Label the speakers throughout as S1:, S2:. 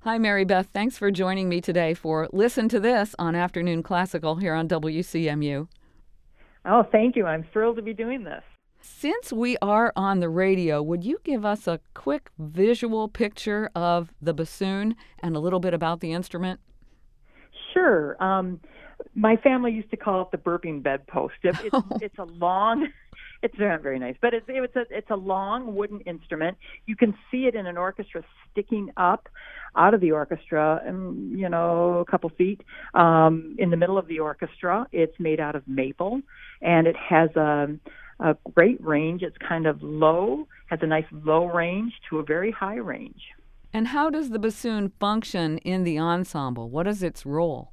S1: Hi, Mary Beth. Thanks for joining me today for Listen to This on Afternoon Classical here on WCMU.
S2: Oh, thank you. I'm thrilled to be doing this.
S1: Since we are on the radio, would you give us a quick visual picture of the bassoon and a little bit about the instrument?
S2: Sure. My family used to call it the burping bedpost. It's a long, it's not very nice, but it's a long wooden instrument. You can see it in an orchestra sticking up out of the orchestra, a couple feet in the middle of the orchestra. It's made out of maple, and it has a great range. It's kind of low, has a nice low range to a very high range.
S1: And how does the bassoon function in the ensemble? What is its role?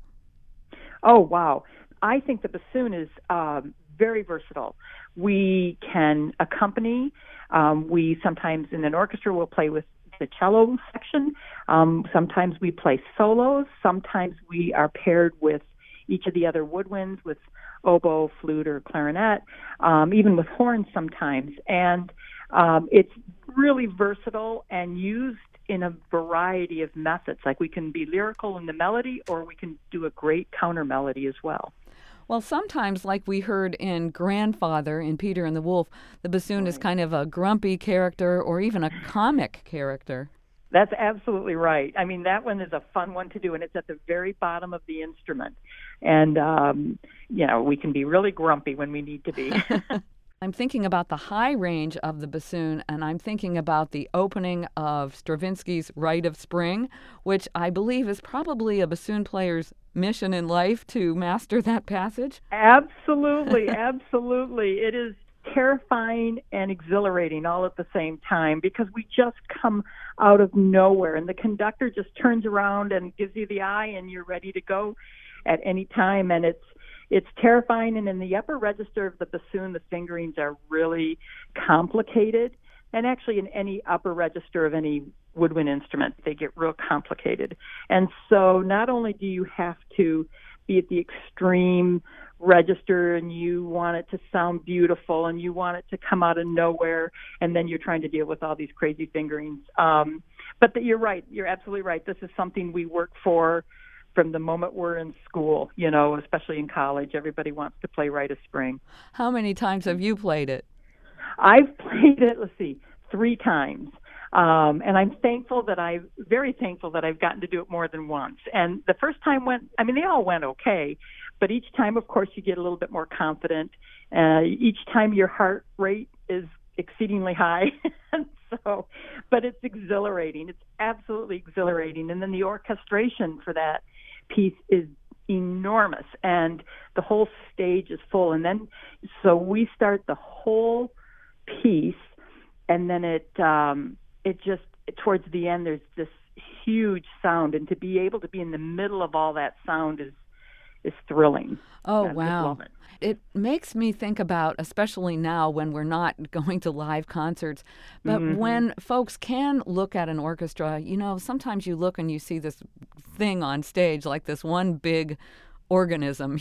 S2: Oh, wow. I think the bassoon is very versatile. We can accompany. We sometimes in an orchestra will play with the cello section. Sometimes we play solos. Sometimes we are paired with each of the other woodwinds with oboe, flute, or clarinet, even with horns sometimes. And it's really versatile and used in a variety of methods. Like we can be lyrical in the melody, or we can do a great counter melody as well.
S1: Well, sometimes, like we heard in Grandfather in Peter and the Wolf, the bassoon is kind of a grumpy character or even a comic character.
S2: That's absolutely right. I mean, that one is a fun one to do, and it's at the very bottom of the instrument. And, we can be really grumpy when we need to be.
S1: I'm thinking about the high range of the bassoon, and I'm thinking about the opening of Stravinsky's Rite of Spring, which I believe is probably a bassoon player's mission in life to master that passage.
S2: Absolutely, absolutely. It is terrifying and exhilarating all at the same time because we just come out of nowhere, and the conductor just turns around and gives you the eye, and you're ready to go at any time, and it's terrifying. And in the upper register of the bassoon, the fingerings are really complicated. And actually in any upper register of any woodwind instrument, they get real complicated. And so not only do you have to be at the extreme register and you want it to sound beautiful and you want it to come out of nowhere, and then you're trying to deal with all these crazy fingerings. But you're right. You're absolutely right. This is something we work for from the moment we're in school, especially in college. Everybody wants to play Rite of Spring.
S1: How many times have you played it?
S2: I've played it, 3 times. And I'm very thankful that I've gotten to do it more than once. And the first time they all went okay, but each time, of course, you get a little bit more confident. Each time your heart rate is exceedingly high. But it's exhilarating. It's absolutely exhilarating. And then the orchestration for that piece is enormous, and the whole stage is full. And then, so we start the whole piece, and then it just, towards the end, there's this huge sound, and to be able to be in the middle of all that sound is thrilling.
S1: Oh,
S2: I
S1: wow.
S2: love it.
S1: It makes me think about, especially now when we're not going to live concerts, but when folks can look at an orchestra, sometimes you look and you see this thing on stage, like this one big organism,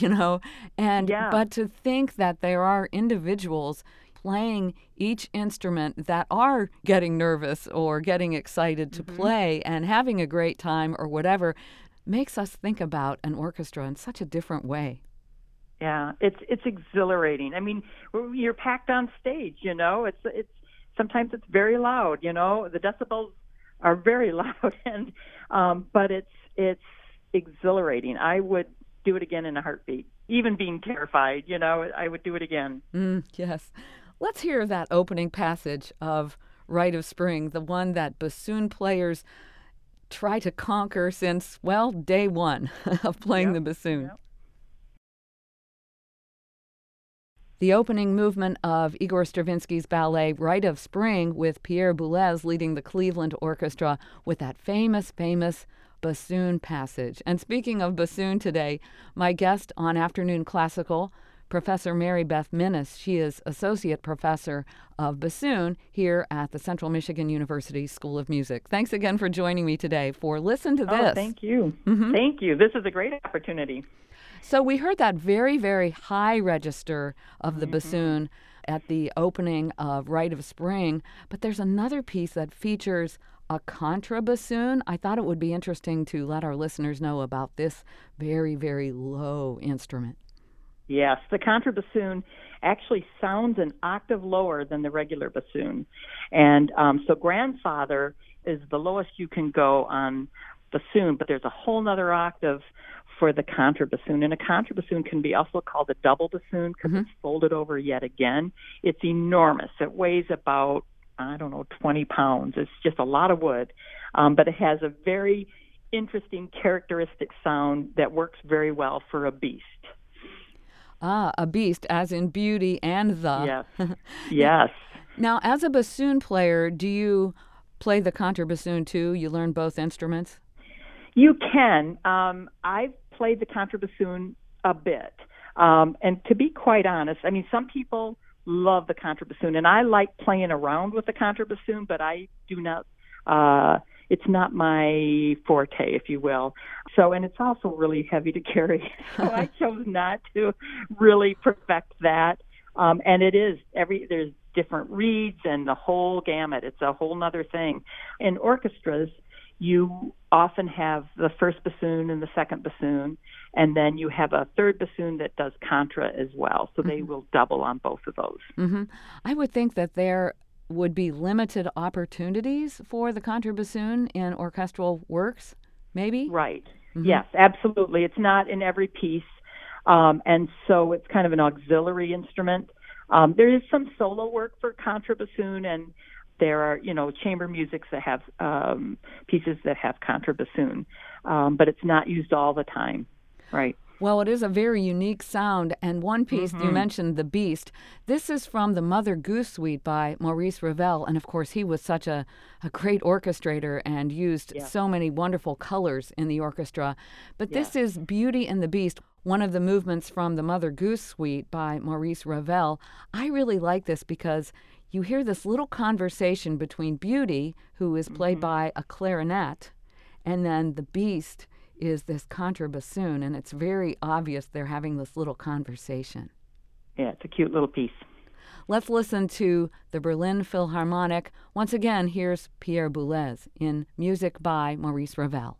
S1: but to think that there are individuals playing each instrument that are getting nervous or getting excited to play and having a great time or whatever makes us think about an orchestra in such a different way.
S2: Yeah, it's exhilarating. I mean, you're packed on stage, It's sometimes it's very loud, The decibels are very loud, and but it's exhilarating. I would do it again in a heartbeat. Even being terrified, I would do it again.
S1: Yes. Let's hear that opening passage of Rite of Spring, the one that bassoon players try to conquer since, day one of playing the bassoon.
S2: Yep.
S1: The opening movement of Igor Stravinsky's ballet Rite of Spring, with Pierre Boulez leading the Cleveland Orchestra with that famous bassoon passage. And speaking of bassoon today, my guest on Afternoon Classical, Professor Mary Beth Minnis. She is Associate Professor of Bassoon here at the Central Michigan University School of Music. Thanks again for joining me today for Listen to This.
S2: Oh, thank you. Thank you. This is a great opportunity.
S1: So we heard that very, very high register of the bassoon at the opening of Rite of Spring, but there's another piece that features a contrabassoon. I thought it would be interesting to let our listeners know about this very, very low instrument.
S2: Yes, the contrabassoon actually sounds an octave lower than the regular bassoon. And so grandfather is the lowest you can go on bassoon, but there's a whole nother octave for the contrabassoon. And a contrabassoon can be also called a double bassoon because it's folded over yet again. It's enormous. It weighs about, 20 pounds. It's just a lot of wood. But it has a very interesting characteristic sound that works very well for a beast.
S1: Ah, a beast, as in beauty and the.
S2: Yes. Yes.
S1: Now, as a bassoon player, do you play the contrabassoon too? You learn both instruments?
S2: You can. I've played the contrabassoon a bit. And to be quite honest, some people love the contrabassoon, and I like playing around with the contrabassoon, but I do not. It's not my forte, if you will. So, and it's also really heavy to carry. So I chose not to really perfect that. And it is there's different reeds and the whole gamut. It's a whole nother thing. In orchestras, you often have the first bassoon and the second bassoon, and then you have a third bassoon that does contra as well. So they will double on both of those.
S1: Mm-hmm. I would think that there would be limited opportunities for the contrabassoon in orchestral works, maybe?
S2: Right. Yes, absolutely. It's not in every piece, and so it's kind of an auxiliary instrument. There is some solo work for contrabassoon, and there are, chamber musics that have pieces that have contrabassoon, but it's not used all the time. Right.
S1: Well, it is a very unique sound, and one piece you mentioned, The Beast. This is from the Mother Goose Suite by Maurice Ravel, and of course he was such a great orchestrator and used so many wonderful colors in the orchestra. But this is Beauty and the Beast, one of the movements from the Mother Goose Suite by Maurice Ravel. I really like this because you hear this little conversation between Beauty, who is played by a clarinet, and then the Beast is this contrabassoon, and it's very obvious they're having this little conversation.
S2: Yeah, it's a cute little piece.
S1: Let's listen to the Berlin Philharmonic. Once again, here's Pierre Boulez in music by Maurice Ravel.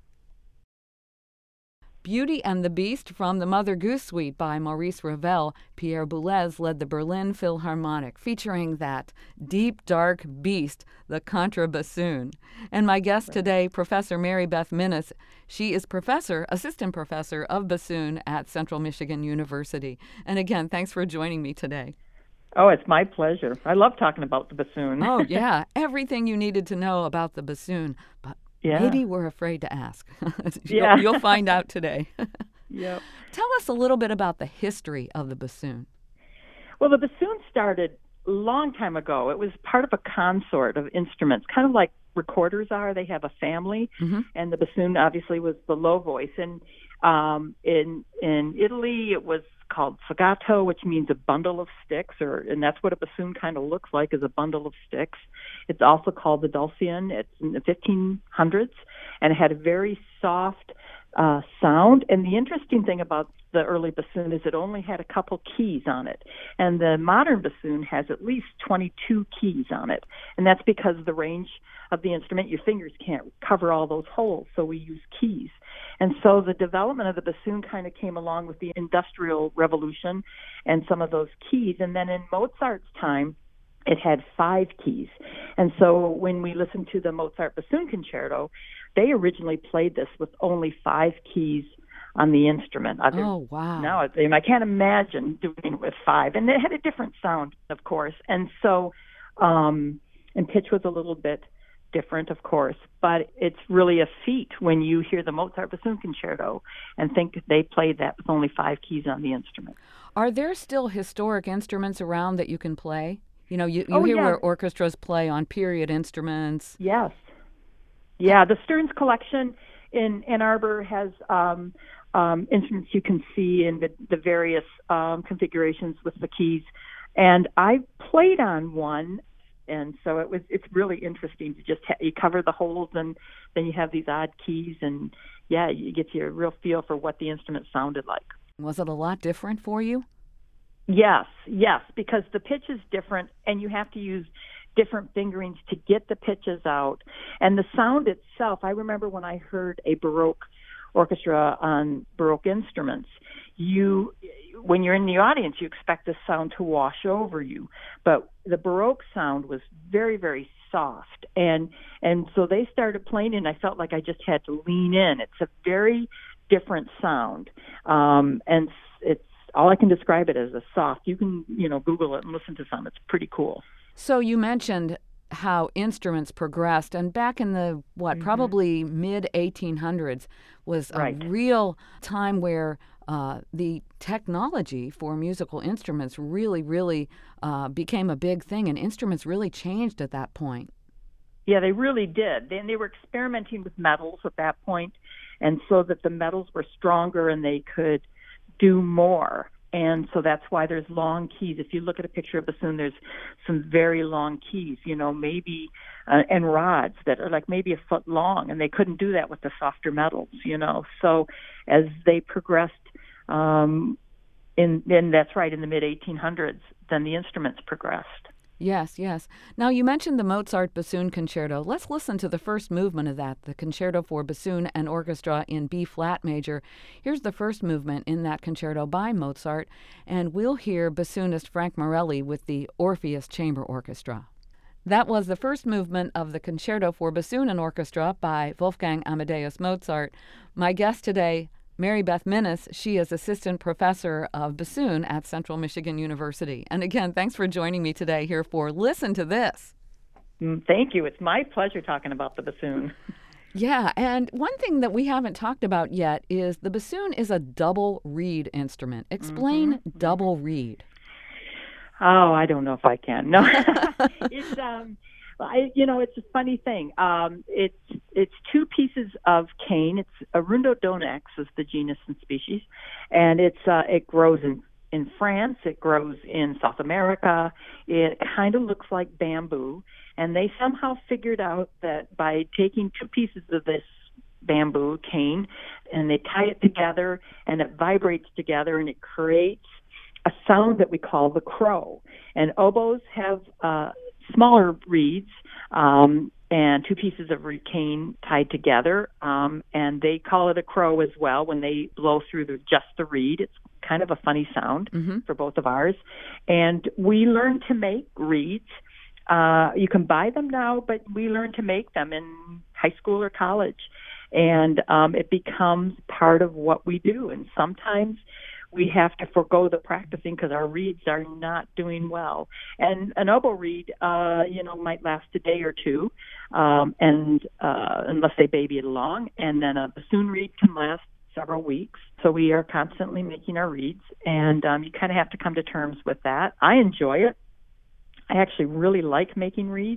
S1: Beauty and the Beast from the Mother Goose Suite by Maurice Ravel. Pierre Boulez led the Berlin Philharmonic, featuring that deep, dark beast, the contrabassoon. And my guest today, Professor Mary Beth Minnis. She is assistant professor of bassoon at Central Michigan University. And again, thanks for joining me today.
S2: Oh, it's my pleasure. I love talking about the bassoon.
S1: Oh, yeah. Everything you needed to know about the bassoon. But maybe we're afraid to ask. You'll find out today.
S2: Yep.
S1: Tell us a little bit about the history of the bassoon.
S2: Well, the bassoon started a long time ago. It was part of a consort of instruments, kind of like recorders are. They have a family, and the bassoon obviously was the low voice. And in Italy, it was called sagato, which means a bundle of sticks, and that's what a bassoon kind of looks like, is a bundle of sticks. It's also called the dulcian. It's in the 1500s, and it had a very soft sound. And the interesting thing about the early bassoon is it only had a couple keys on it, and the modern bassoon has at least 22 keys on it, and that's because the range of the instrument, your fingers can't cover all those holes, so we use keys. And so the development of the bassoon kind of came along with the Industrial Revolution and some of those keys. And then in Mozart's time, it had 5 keys. And so when we listen to the Mozart Bassoon Concerto, they originally played this with only 5 keys on the instrument.
S1: Oh, wow.
S2: Now, I can't imagine doing it with 5. And it had a different sound, of course. And so, and pitch was a little bit different, of course, but it's really a feat when you hear the Mozart Bassoon Concerto and think they played that with only 5 keys on the instrument.
S1: Are there still historic instruments around that you can play? You hear where orchestras play on period instruments.
S2: Yes. Yeah, the Stearns Collection in Ann Arbor has instruments you can see in the various configurations with the keys. And I played on one. And so it's really interesting to just you cover the holes, and then you have these odd keys, and you get your real feel for what the instrument sounded like.
S1: Was it a lot different for you?
S2: Yes, because the pitch is different, and you have to use different fingerings to get the pitches out. And the sound itself, I remember when I heard a Baroque orchestra on Baroque instruments, when you're in the audience, you expect the sound to wash over you. But the Baroque sound was very, very soft. And so they started playing, and I felt like I just had to lean in. It's a very different sound. And it's all I can describe it as a soft. You can, Google it and listen to some. It's pretty cool.
S1: So you mentioned how instruments progressed, and back in the probably mid 1800s was a real time where the technology for musical instruments really became a big thing, and instruments really changed at that point.
S2: Yeah, they really did. And they were experimenting with metals at that point, and so that the metals were stronger and they could do more. And so that's why there's long keys. If you look at a picture of a bassoon, there's some very long keys, maybe, and rods that are like maybe a foot long, and they couldn't do that with the softer metals, So as they progressed, and that's right, in the mid-1800s, then the instruments progressed.
S1: Yes. Now, you mentioned the Mozart Bassoon Concerto. Let's listen to the first movement of that, the Concerto for Bassoon and Orchestra in B-flat major. Here's the first movement in that concerto by Mozart, and we'll hear bassoonist Frank Morelli with the Orpheus Chamber Orchestra. That was the first movement of the Concerto for Bassoon and Orchestra by Wolfgang Amadeus Mozart. My guest today, Mary Beth Minnis. She is assistant professor of bassoon at Central Michigan University. And again, thanks for joining me today here for Listen to This.
S2: Thank you. It's my pleasure talking about the bassoon.
S1: Yeah, and one thing that we haven't talked about yet is the bassoon is a double reed instrument. Explain double reed.
S2: Oh, I don't know if I can. No, it's it's a funny thing. It's two pieces of cane. It's Arundodonax is the genus and species, and it grows in France. It grows in South America. It kind of looks like bamboo, and they somehow figured out that by taking two pieces of this bamboo cane and they tie it together and it vibrates together and it creates a sound that we call the crow. And oboes have smaller reeds and two pieces of cane tied together, and they call it a crow as well when they blow through just the reed. It's kind of a funny sound for both of ours. And we learned to make reeds. You can buy them now, but we learned to make them in high school or college. And it becomes part of what we do. And sometimes we have to forego the practicing because our reeds are not doing well. And an oboe reed, might last a day or two, and unless they baby it along. And then a bassoon reed can last several weeks. So we are constantly making our reeds, and you kind of have to come to terms with that. I enjoy it. I actually really like making reeds.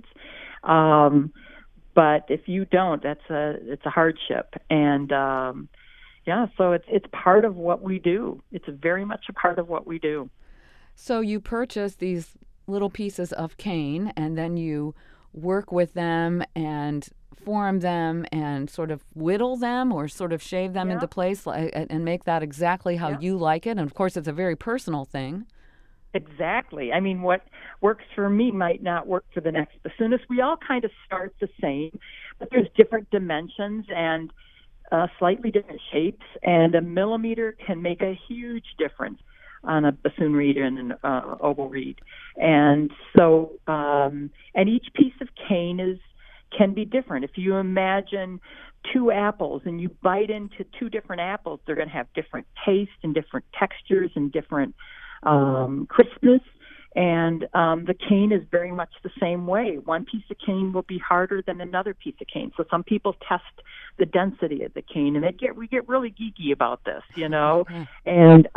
S2: But if you don't, it's a hardship. And so it's part of what we do. It's very much a part of what we do.
S1: So you purchase these little pieces of cane, and then you work with them and form them and sort of whittle them or sort of shave them into place and make that exactly how you like it. And, of course, it's a very personal thing.
S2: Exactly. I mean, what works for me might not work for the next bassoonist. We all kind of start the same, but there's different dimensions and slightly different shapes, and a millimeter can make a huge difference on a bassoon reed and an oboe reed. And so, and each piece of cane can be different. If you imagine two apples and you bite into two different apples, they're going to have different taste and different textures and different crispness. And the cane is very much the same way. One piece of cane will be harder than another piece of cane. So some people test the density of the cane, and we get really geeky about this, And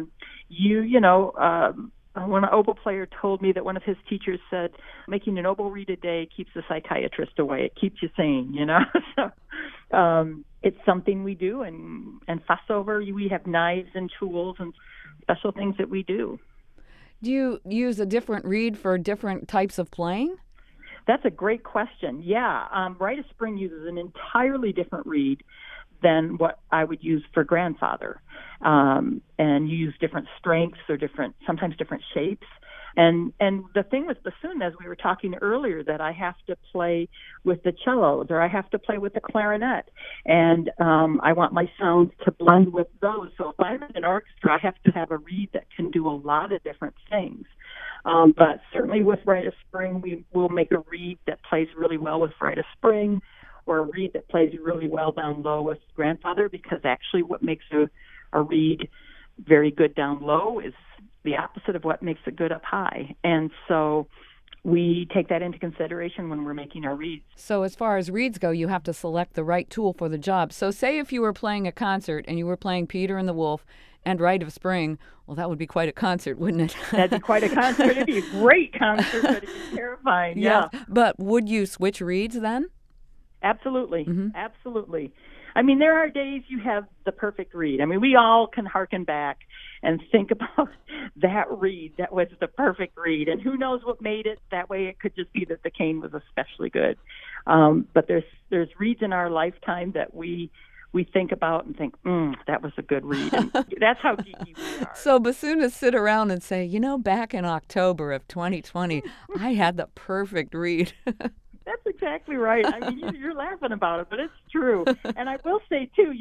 S2: when an oboe player told me that one of his teachers said, making an oboe reed a day keeps the psychiatrist away. It keeps you sane, So it's something we do and fuss over. We have knives and tools and special things that we do.
S1: Do you use a different reed for different types of playing?
S2: That's a great question. Yeah. Rite of Spring uses an entirely different reed than what I would use for grandfather. And you use different strengths or sometimes different shapes. And the thing with bassoon, as we were talking earlier, that I have to play with the cellos or I have to play with the clarinet, and I want my sounds to blend with those. So if I'm in an orchestra, I have to have a reed that can do a lot of different things. But certainly with Rite of Spring, we will make a reed that plays really well with Rite of Spring, or a reed that plays really well down low with Grandfather, because actually what makes a reed very good down low is the opposite of what makes it good up high. And so we take that into consideration when we're making our reeds.
S1: So as far as reeds go, you have to select the right tool for the job. So say if you were playing a concert and you were playing Peter and the Wolf and Rite of Spring, well, that would be quite a concert, wouldn't it?
S2: That'd be quite a concert. It'd be a great concert, but it'd be terrifying. Yeah.
S1: Yes. But would you switch reeds then?
S2: Absolutely. Absolutely. I mean, there are days you have the perfect reed. I mean, we all can hearken back and think about that reed that was the perfect reed. And who knows what made it that way? It could just be that the cane was especially good. But there's reeds in our lifetime that we think about and think, that was a good reed. And that's how geeky we are.
S1: So bassoonists sit around and say, back in October of 2020, I had the perfect reed.
S2: That's exactly right. I mean, you're laughing about it, but it's true. And I will say, too,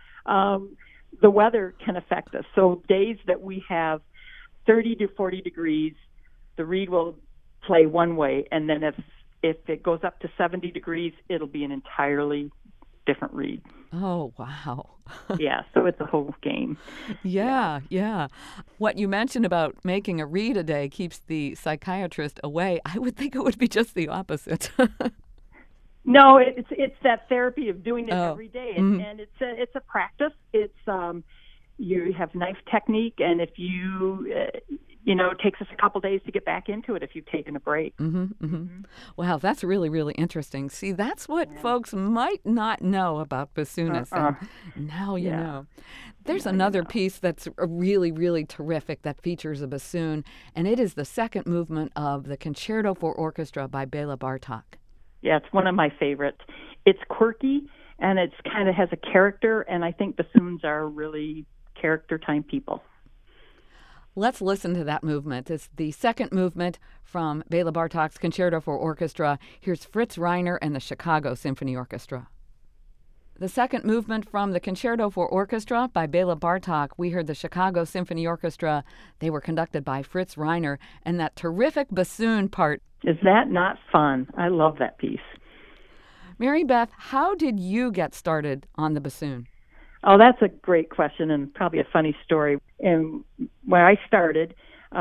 S2: the weather can affect us. So days that we have 30 to 40 degrees, the reed will play one way. And then if it goes up to 70 degrees, it'll be an entirely different reed.
S1: Oh, wow.
S2: Yeah, so it's a whole game.
S1: Yeah. What you mentioned about making a reed a day keeps the psychiatrist away. I would think it would be just the opposite.
S2: No, it's that therapy of doing it every day, and it's a practice. It's you have knife technique, and if you it takes us a couple days to get back into it if you've taken a break. Wow, that's really, really interesting. See, that's what folks might not know about bassoonists. And now you know. There's another piece that's really, really terrific that features a bassoon, and it is the second movement of the Concerto for Orchestra by Bela Bartok. Yeah, it's one of my favorites. It's quirky, and it's kind of has a character, and I think bassoons are really character-time people.
S1: Let's listen to that movement. It's the second movement from Bela Bartok's Concerto for Orchestra. Here's Fritz Reiner and the Chicago Symphony Orchestra. The second movement from the Concerto for Orchestra by Bela Bartok. We heard the Chicago Symphony Orchestra. They were conducted by Fritz Reiner, and that terrific bassoon part.
S2: Is that not fun? I love that piece.
S1: Mary Beth, how did you get started on the bassoon?
S2: Oh, that's a great question and probably a funny story. And where I started,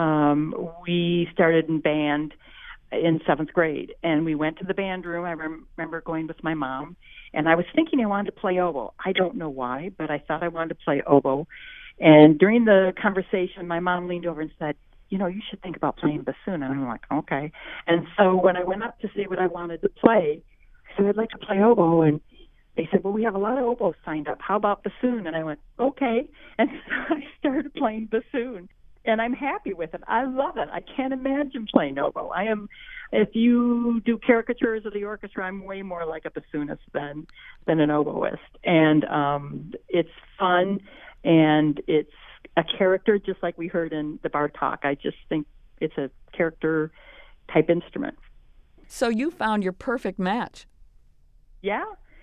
S2: we started in band in 7th grade, and we went to the band room. I remember going with my mom, and I was thinking I wanted to play oboe. I don't know why, but I thought I wanted to play oboe. And during the conversation, my mom leaned over and said, you should think about playing bassoon. And I'm like, okay. And so when I went up to say what I wanted to play, I said, I'd like to play oboe. And they said, well, we have a lot of oboes signed up. How about bassoon? And I went, okay. And so I started playing bassoon. And I'm happy with it. I love it. I can't imagine playing oboe. If you do caricatures of the orchestra, I'm way more like a bassoonist than an oboist. And it's fun, and it's a character, just like we heard in the Bartok. I just think it's a character-type instrument.
S1: So you found your perfect match.
S2: Yeah.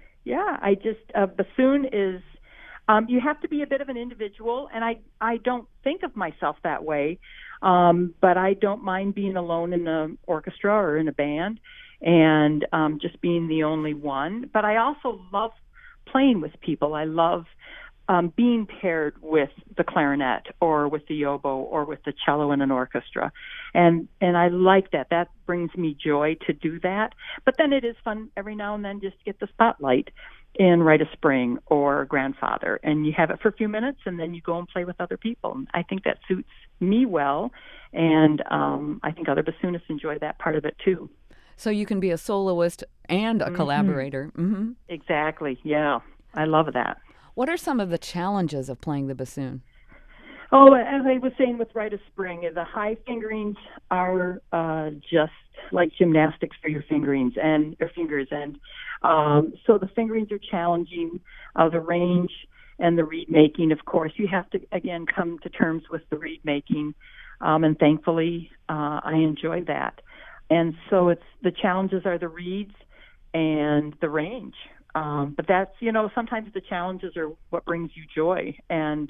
S2: Bassoon is, you have to be a bit of an individual, and I don't think of myself that way, but I don't mind being alone in the orchestra or in a band and just being the only one. But I also love playing with people. I love being paired with the clarinet or with the oboe or with the cello in an orchestra. And I like that. That brings me joy to do that. But then it is fun every now and then just to get the spotlight in Rite of Spring or Grandfather. And you have it for a few minutes, and then you go and play with other people. And I think that suits me well. And I think other bassoonists enjoy that part of it, too.
S1: So you can be a soloist and a collaborator. Mm-hmm.
S2: Exactly, yeah. I love that.
S1: What are some of the challenges of playing the bassoon?
S2: Oh, as I was saying with Rite of Spring, the high fingerings are just like gymnastics for your fingers. And so the fingerings are challenging. The range and the reed making, of course, you have to, again, come to terms with the reed making. And thankfully, I enjoy that. And so the challenges are the reeds and the range. But that's, sometimes the challenges are what brings you joy. And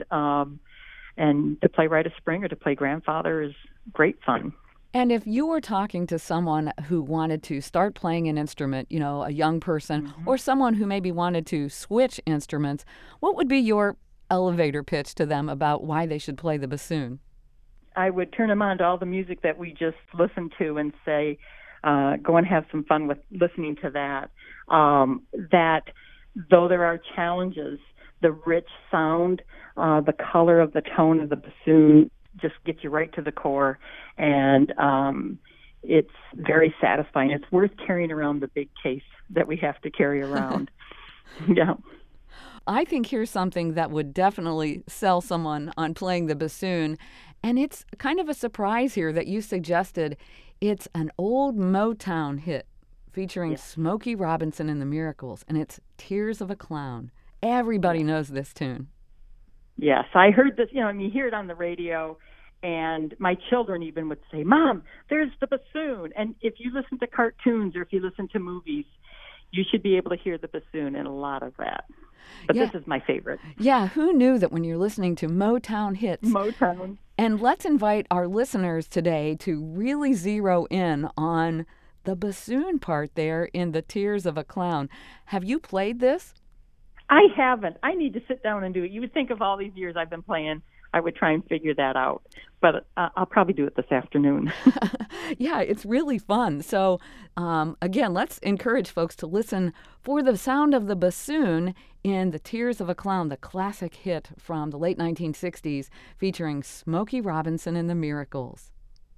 S2: to play Rite of Spring or to play Grandfather is great fun.
S1: And if you were talking to someone who wanted to start playing an instrument, a young person, or someone who maybe wanted to switch instruments, what would be your elevator pitch to them about why they should play the bassoon?
S2: I would turn them on to all the music that we just listened to and say, go and have some fun with listening to that. That though there are challenges, the rich sound, the color of the tone of the bassoon just gets you right to the core, and it's very satisfying. It's worth carrying around the big case that we have to carry around. Yeah.
S1: I think here's something that would definitely sell someone on playing the bassoon, and it's kind of a surprise here that you suggested. It's an old Motown hit featuring Smokey Robinson and the Miracles, and it's Tears of a Clown. Everybody knows this tune.
S2: Yes, I heard this, you hear it on the radio, and my children even would say, Mom, there's the bassoon. And if you listen to cartoons or if you listen to movies, you should be able to hear the bassoon in a lot of that. But this is my favorite.
S1: Yeah, who knew that when you're listening to Motown hits?
S2: Motown.
S1: And let's invite our listeners today to really zero in on the bassoon part there in the Tears of a Clown. Have you played this?
S2: I haven't. I need to sit down and do it. You would think of all these years I've been playing, I would try and figure that out. But I'll probably do it this afternoon.
S1: Yeah, it's really fun. So, again, let's encourage folks to listen for the sound of the bassoon in The Tears of a Clown, the classic hit from the late 1960s featuring Smokey Robinson and the Miracles.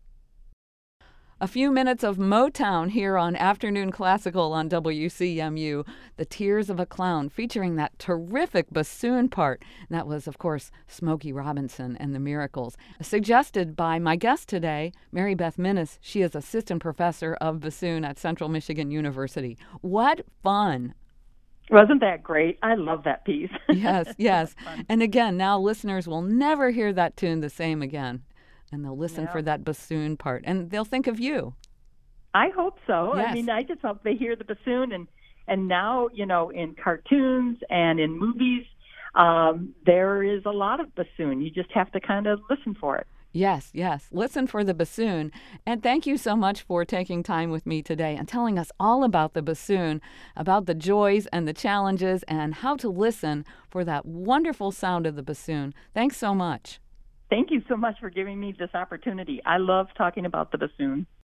S1: A few minutes of Motown here on Afternoon Classical on WCMU, The Tears of a Clown, featuring that terrific bassoon part. That was, of course, Smokey Robinson and the Miracles. Suggested by my guest today, Mary Beth Minnis. She is assistant professor of bassoon at Central Michigan University. What fun!
S2: Wasn't that great? I love that piece.
S1: Yes. And again, now listeners will never hear that tune the same again. And they'll listen for that bassoon part, and they'll think of you.
S2: I hope so.
S1: Yes.
S2: I mean, I just hope they hear the bassoon, and now, in cartoons and in movies, there is a lot of bassoon. You just have to kind of listen for it.
S1: Yes. Listen for the bassoon. And thank you so much for taking time with me today and telling us all about the bassoon, about the joys and the challenges, and how to listen for that wonderful sound of the bassoon. Thanks so much.
S2: Thank you so much for giving me this opportunity. I love talking about the bassoon.